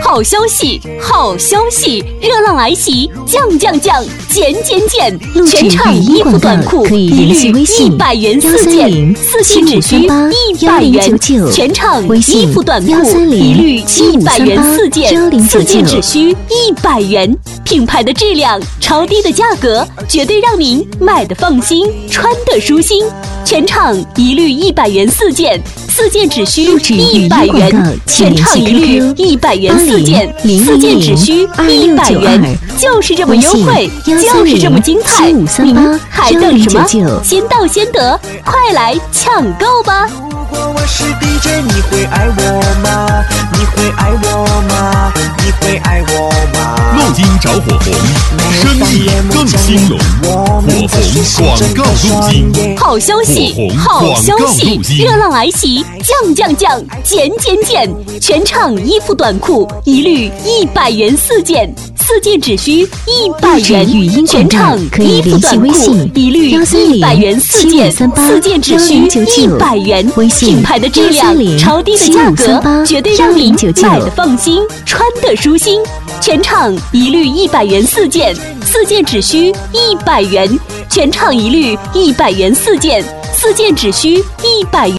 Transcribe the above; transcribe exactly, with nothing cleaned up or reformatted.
好消息，好消息！热浪来袭，降降降，减减减！全场衣服短裤一律一百元四件，四件只需一百元。全场衣服短裤一律一百元四件，四件只需一百元。品牌的质量，超低的价格，绝对让您买的放心，穿的舒心。全场一律一百元四件，四件只需一百元。全场一律一百元四件，四件只需一百元。就是这么优惠，就是这么精彩，您还等什么？先到先得，快来抢购吧！ 如果我是 D J， 你会爱我吗？你会爱我吗？你会爱我吗？ 录音找火红，生意更兴隆。火红广告录音， 好消息，好消息！热浪来袭，降降降，减减减！全场衣服短裤一律一百元四件，四件只需一百元。全场衣服短裤一律一百元四件，四件只需一百元。品牌的质量，超低的价格，绝对让您买的放心，穿的舒心。全场一律一百元四件，四件只需一百元。全场一律一百元四件，四件只需一百元。